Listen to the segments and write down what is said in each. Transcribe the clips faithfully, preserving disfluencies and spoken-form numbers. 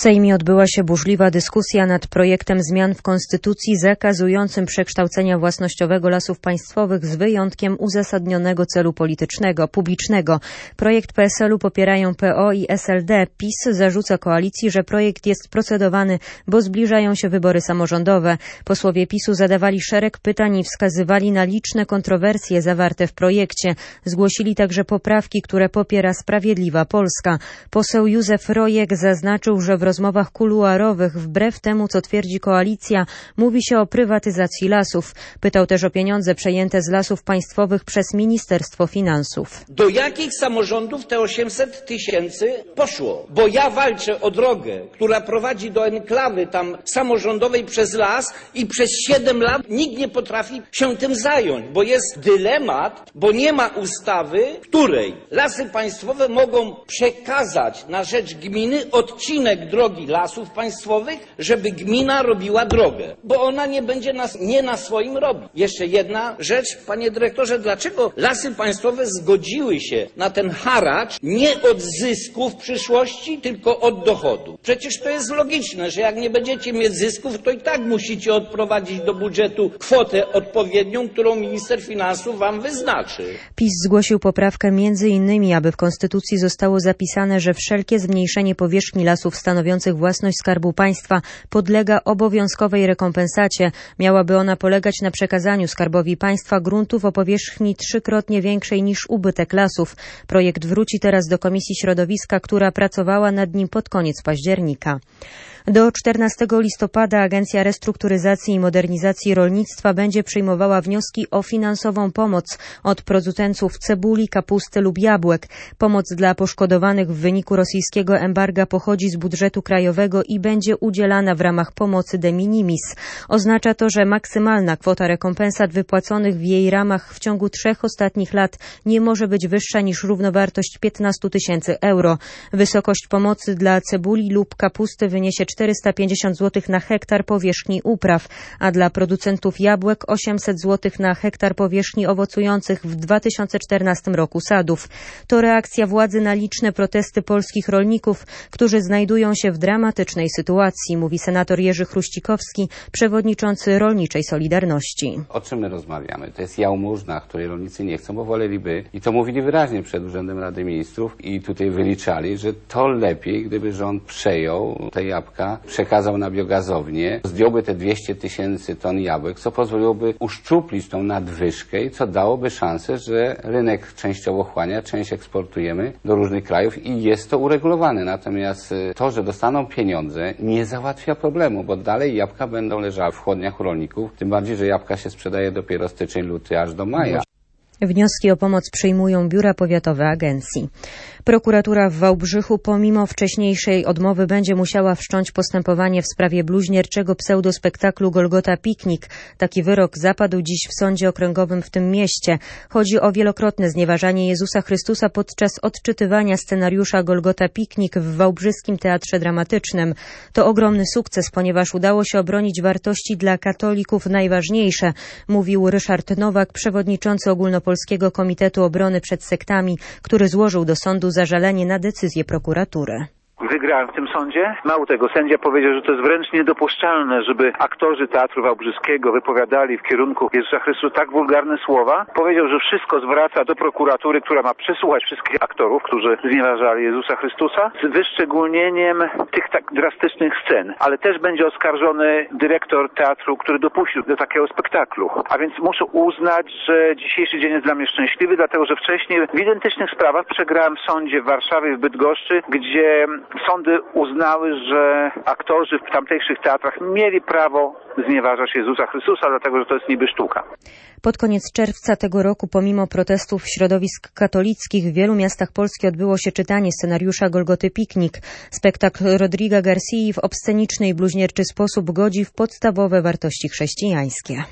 Sejmie odbyła się burzliwa dyskusja nad projektem zmian w Konstytucji zakazującym przekształcenia własnościowego lasów państwowych z wyjątkiem uzasadnionego celu politycznego, publicznego. Projekt P S L u popierają P O i S L D. PiS zarzuca koalicji, że projekt jest procedowany, bo zbliżają się wybory samorządowe. Posłowie PiSu zadawali szereg pytań i wskazywali na liczne kontrowersje zawarte w projekcie. Zgłosili także poprawki, które popiera Sprawiedliwa Polska. Poseł Józef Rojek zaznaczył, że w rozmowach kuluarowych, wbrew temu, co twierdzi koalicja, mówi się o prywatyzacji lasów. Pytał też o pieniądze przejęte z lasów państwowych przez Ministerstwo Finansów. Do jakich samorządów te osiemset tysięcy poszło? Bo ja walczę o drogę, która prowadzi do enklawy tam samorządowej przez las i przez siedem lat nikt nie potrafi się tym zająć, bo jest dylemat, bo nie ma ustawy, w której lasy państwowe mogą przekazać na rzecz gminy odcinek drogi lasów państwowych, żeby gmina robiła drogę, bo ona nie będzie nas, nie na swoim robić. Jeszcze jedna rzecz, panie dyrektorze, dlaczego lasy państwowe zgodziły się na ten haracz nie od zysku w przyszłości, tylko od dochodu? Przecież to jest logiczne, że jak nie będziecie mieć zysków, to i tak musicie odprowadzić do budżetu kwotę odpowiednią, którą minister finansów wam wyznaczy. PiS zgłosił poprawkę między innymi, aby w Konstytucji zostało zapisane, że wszelkie zmniejszenie powierzchni lasów stanowiących własność Skarbu Państwa podlega obowiązkowej rekompensacie. Miałaby ona polegać na przekazaniu Skarbowi Państwa gruntów o powierzchni trzykrotnie większej niż ubytek lasów. Projekt wróci teraz do Komisji Środowiska, która pracowała nad nim pod koniec października. Do czternastego listopada Agencja Restrukturyzacji i Modernizacji Rolnictwa będzie przyjmowała wnioski o finansową pomoc od producentów cebuli, kapusty lub jabłek. Pomoc dla poszkodowanych w wyniku rosyjskiego embarga pochodzi z budżetu krajowego i będzie udzielana w ramach pomocy de minimis. Oznacza to, że maksymalna kwota rekompensat wypłaconych w jej ramach w ciągu trzech ostatnich lat nie może być wyższa niż równowartość piętnaście tysięcy euro. Wysokość pomocy dla cebuli lub kapusty wyniesie czterysta pięćdziesiąt złotych na hektar powierzchni upraw, a dla producentów jabłek osiemset złotych na hektar powierzchni owocujących w dwa tysiące czternastym roku sadów. To reakcja władzy na liczne protesty polskich rolników, którzy znajdują się w dramatycznej sytuacji, mówi senator Jerzy Chruścikowski, przewodniczący Rolniczej Solidarności. O czym my rozmawiamy? To jest jałmużna, której rolnicy nie chcą, bo woleliby, i to mówili wyraźnie przed Urzędem Rady Ministrów i tutaj wyliczali, że to lepiej, gdyby rząd przejął te jabłka, przekazał na biogazownię, zdjąłby te dwieście tysięcy ton jabłek, co pozwoliłoby uszczuplić tą nadwyżkę i co dałoby szansę, że rynek częściowo chłania, część eksportujemy do różnych krajów i jest to uregulowane. Natomiast to, że dostaną pieniądze, nie załatwia problemu, bo dalej jabłka będą leżały w chłodniach rolników, tym bardziej, że jabłka się sprzedaje dopiero styczeń, luty, aż do maja. Wnioski o pomoc przyjmują biura powiatowe agencji. Prokuratura w Wałbrzychu pomimo wcześniejszej odmowy będzie musiała wszcząć postępowanie w sprawie bluźnierczego pseudospektaklu Golgota Piknik. Taki wyrok zapadł dziś w sądzie okręgowym w tym mieście. Chodzi o wielokrotne znieważanie Jezusa Chrystusa podczas odczytywania scenariusza Golgota Piknik w Wałbrzyskim Teatrze Dramatycznym. To ogromny sukces, ponieważ udało się obronić wartości dla katolików najważniejsze, mówił Ryszard Nowak, przewodniczący Ogólnopolskiego Komitetu Obrony przed Sektami, który złożył do sądu zażalenie na decyzję prokuratury. Wygrałem w tym sądzie. Mało tego, sędzia powiedział, że to jest wręcz niedopuszczalne, żeby aktorzy Teatru Wałbrzyskiego wypowiadali w kierunku Jezusa Chrystusa tak wulgarne słowa. Powiedział, że wszystko zwraca do prokuratury, która ma przesłuchać wszystkich aktorów, którzy znieważali Jezusa Chrystusa, z wyszczególnieniem tych tak drastycznych scen. Ale też będzie oskarżony dyrektor teatru, który dopuścił do takiego spektaklu. A więc muszę uznać, że dzisiejszy dzień jest dla mnie szczęśliwy, dlatego że wcześniej w identycznych sprawach przegrałem w sądzie w Warszawie, w Bydgoszczy, gdzie sądy uznały, że aktorzy w tamtejszych teatrach mieli prawo znieważać Jezusa Chrystusa, dlatego że to jest niby sztuka. Pod koniec czerwca tego roku, pomimo protestów środowisk katolickich, w wielu miastach Polski odbyło się czytanie scenariusza Golgoty Piknik. Spektakl Rodriga Garcii w obsceniczny i bluźnierczy sposób godzi w podstawowe wartości chrześcijańskie.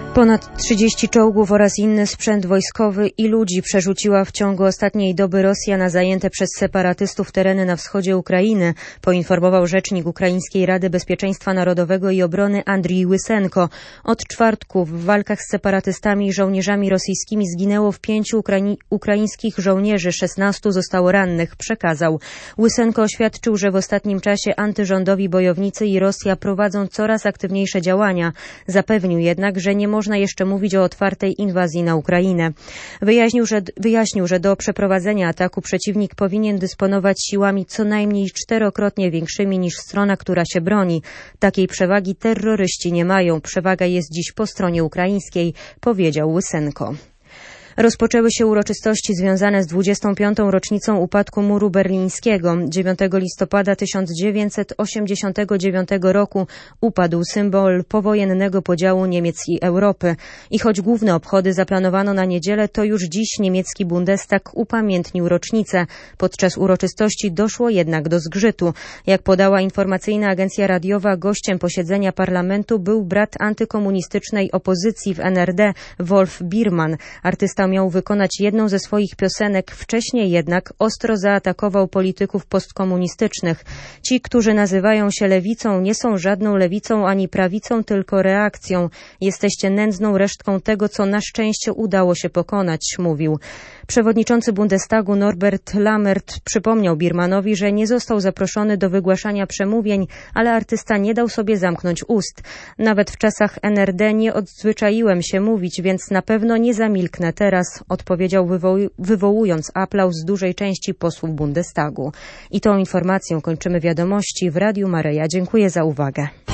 Ponad trzydzieści czołgów oraz inny sprzęt wojskowy i ludzi przerzuciła w ciągu ostatniej doby Rosja na zajęte przez separatystów tereny na wschodzie Ukrainy, poinformował rzecznik Ukraińskiej Rady Bezpieczeństwa Narodowego i Obrony Andrii Łysenko. Od czwartku w walkach z separatystami i żołnierzami rosyjskimi zginęło w pięciu Ukrai- ukraińskich żołnierzy, szesnastu zostało rannych, przekazał. Łysenko oświadczył, że w ostatnim czasie antyrządowi bojownicy i Rosja prowadzą coraz aktywniejsze działania. Zapewnił jednak, że nie można jeszcze mówić o otwartej inwazji na Ukrainę. Wyjaśnił, że, wyjaśnił, że do przeprowadzenia ataku przeciwnik powinien dysponować siłami co najmniej czterokrotnie większymi niż strona, która się broni. Takiej przewagi terroryści nie mają. Przewaga jest dziś po stronie ukraińskiej, powiedział Łysenko. Rozpoczęły się uroczystości związane z dwudziestą piątą rocznicą upadku muru berlińskiego. dziewiątego listopada tysiąc dziewięćset osiemdziesiątego dziewiątego roku upadł symbol powojennego podziału Niemiec i Europy. I choć główne obchody zaplanowano na niedzielę, to już dziś niemiecki Bundestag upamiętnił rocznicę. Podczas uroczystości doszło jednak do zgrzytu. Jak podała informacyjna agencja radiowa, gościem posiedzenia parlamentu był brat antykomunistycznej opozycji w N R D, Wolf Biermann. Artysta miał wykonać jedną ze swoich piosenek, wcześniej jednak ostro zaatakował polityków postkomunistycznych. Ci, którzy nazywają się lewicą, nie są żadną lewicą ani prawicą, tylko reakcją. Jesteście nędzną resztką tego, co na szczęście udało się pokonać, mówił. Przewodniczący Bundestagu Norbert Lammert przypomniał Biermannowi, że nie został zaproszony do wygłaszania przemówień, ale artysta nie dał sobie zamknąć ust. Nawet w czasach N R D nie odzwyczaiłem się mówić, więc na pewno nie zamilknę teraz, odpowiedział wywoł- wywołując aplauz z dużej części posłów Bundestagu. I tą informacją kończymy wiadomości w Radiu Maryja. Dziękuję za uwagę.